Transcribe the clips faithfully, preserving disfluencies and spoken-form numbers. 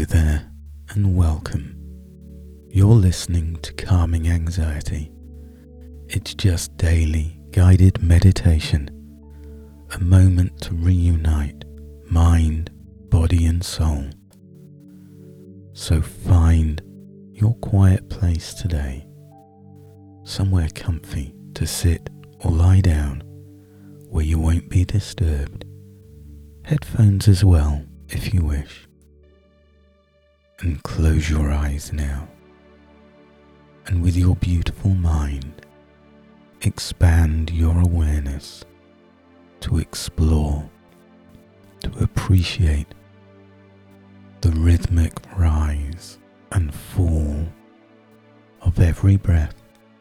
there and welcome. You're listening to Calming Anxiety. It's just daily guided meditation, a moment to reunite mind, body and soul. So find your quiet place today, somewhere comfy to sit or lie down where you won't be disturbed. Headphones as well if you wish. And close your eyes now. And with your beautiful mind, expand your awareness to explore, to appreciate the rhythmic rise and fall of every breath.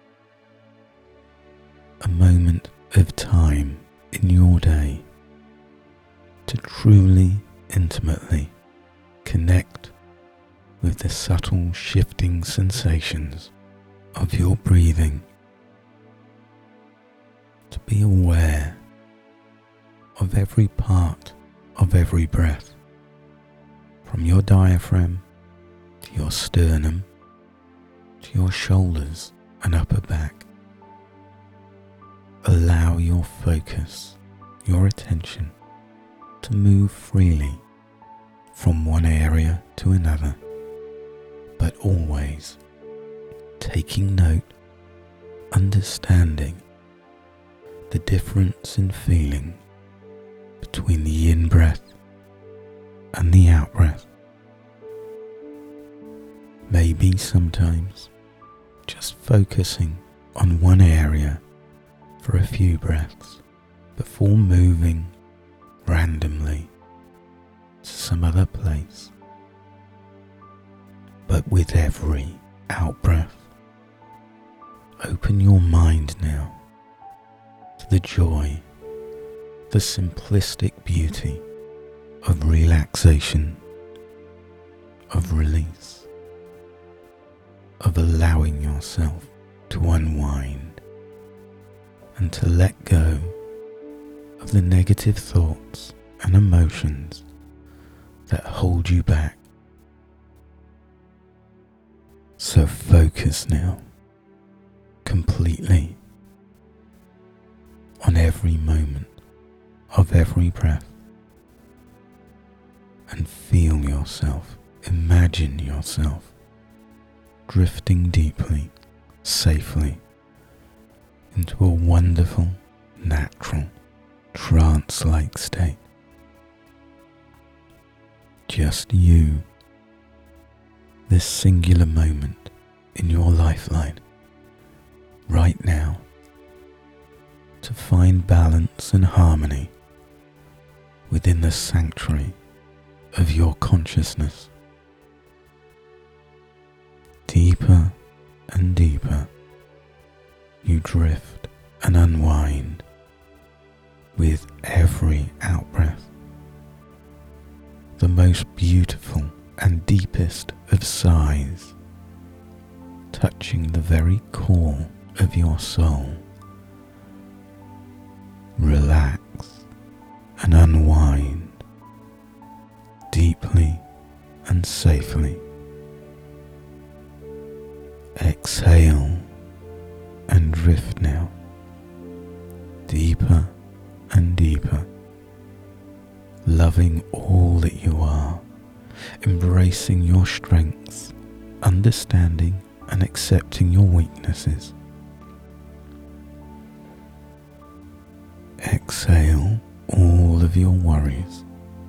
A moment of time in your day to truly, intimately connect with the subtle shifting sensations of your breathing, to be aware of every part of every breath, from your diaphragm to your sternum to your shoulders and upper back. Allow your focus, your attention to move freely from one area to another, but always taking note, understanding the difference in feeling between the in-breath and the out-breath. Maybe sometimes just focusing on one area for a few breaths before moving randomly to some other place. But with every out-breath, open your mind now to the joy, the simplistic beauty of relaxation, of release, of allowing yourself to unwind and to let go of the negative thoughts and emotions that hold you back. So focus now completely on every moment of every breath and feel yourself, imagine yourself drifting deeply, safely into a wonderful, natural, trance-like state. Just you, this singular moment in your lifeline, right now, to find balance and harmony within the sanctuary of your consciousness. Deeper and deeper, you drift and unwind with every out-breath. The most beautiful and deepest of sighs, touching the very core of your soul. Relax and unwind deeply and safely. Exhale and drift now, deeper and deeper, loving all that you are, embracing your strengths, understanding and accepting your weaknesses. Exhale all of your worries.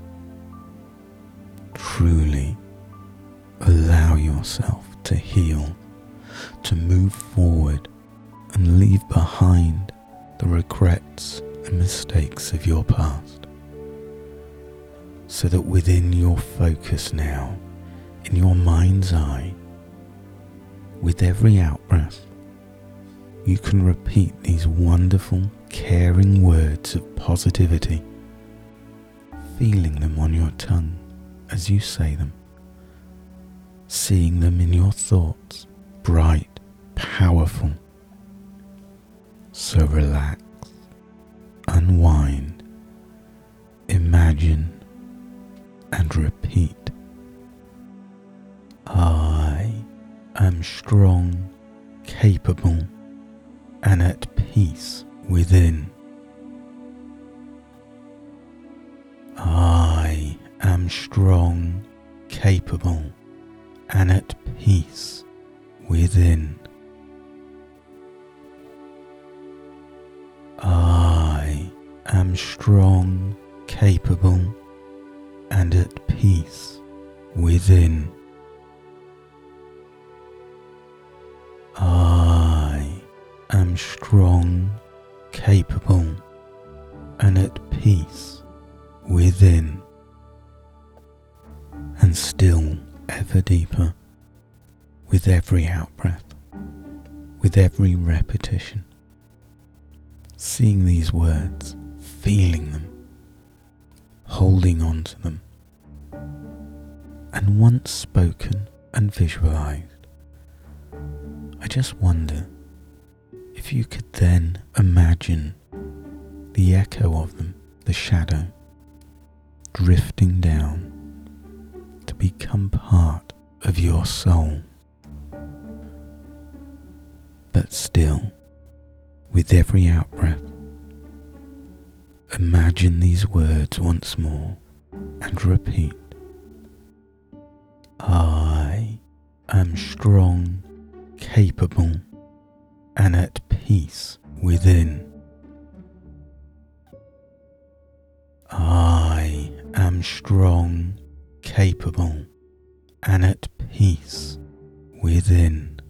Truly allow yourself to heal, to move forward and leave behind the regrets and mistakes of your past, so that within your focus now, in your mind's eye, with every out-breath, you can repeat these wonderful, caring words of positivity, feeling them on your tongue as you say them, seeing them in your thoughts, bright, powerful. So relax, unwind, imagine and repeat am strong, capable, and at peace within. I am strong, capable, and at peace within. I am strong, capable, and at peace within. I am strong, capable, and at peace within. And still ever deeper with every out-breath, with every repetition, seeing these words, feeling them, holding on to them, and once spoken and visualized, I just wonder if you could then imagine the echo of them, the shadow, drifting down to become part of your soul. But still, with every out-breath, imagine these words once more and repeat. I am strong, capable, and at peace within. I am strong, capable, and at peace within.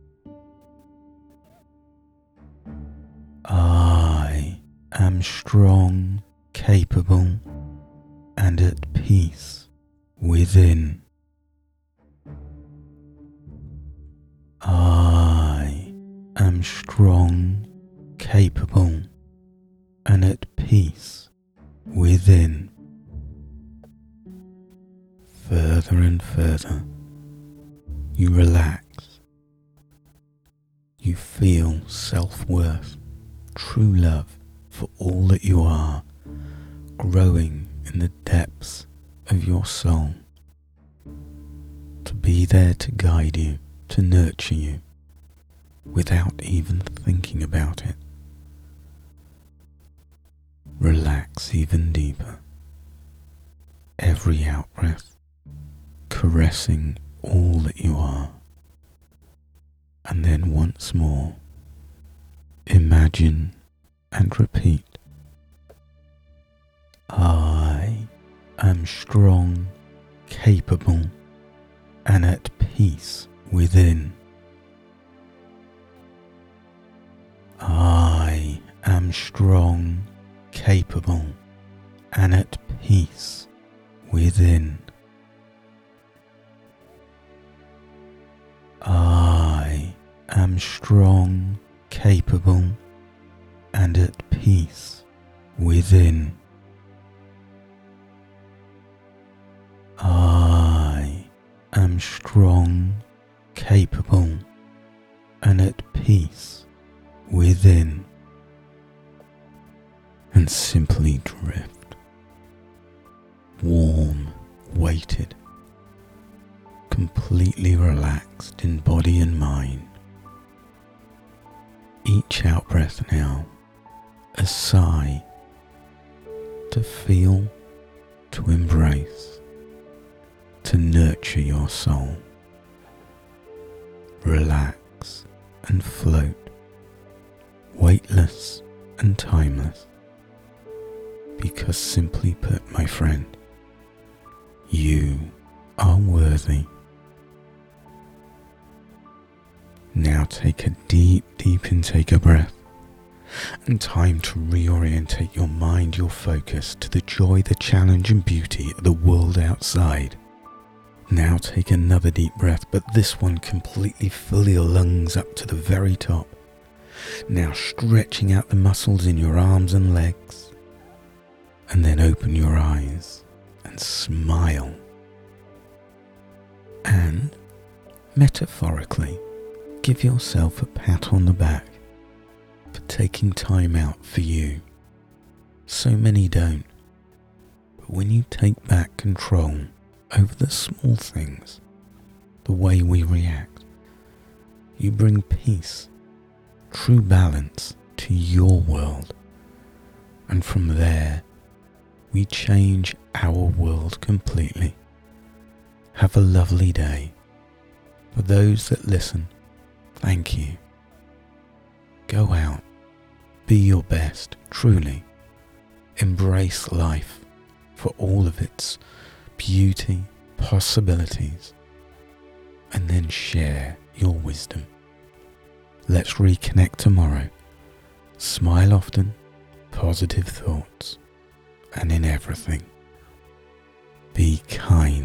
I am strong, capable, and at peace within. I am strong, capable, and at peace within. Further and further, you relax. You feel self-worth, true love for all that you are, growing in the depths of your soul, to be there to guide you, to nurture you, without even thinking about it. Relax even deeper. Every out-breath, caressing all that you are. And then once more, imagine and repeat. I am strong, capable, and at peace within. I am strong, capable, and at peace within. I am strong, capable, and at peace within. I am strong, capable, and at peace within. And simply drift, warm, weighted, completely relaxed in body and mind. Each out-breath now, a sigh to feel, to embrace, to nurture your soul. Relax and float, weightless and timeless. Because simply put, my friend, you are worthy. Now take a deep, deep intake of breath, and time to reorientate your mind, your focus to the joy, the challenge and beauty of the world outside. Now take another deep breath, but this one completely fill your lungs up to the very top. Now stretching out the muscles in your arms and legs. And then open your eyes and smile. And, metaphorically, give yourself a pat on the back for taking time out for you. So many don't. But when you take back control over the small things, the way we react, you bring peace, true balance to your world. And from there, we change our world completely. Have a lovely day. For those that listen, thank you. Go out, be your best, truly. Embrace life for all of its beauty, possibilities, and then share your wisdom. Let's reconnect tomorrow. Smile often, positive thoughts, and in everything, be kind.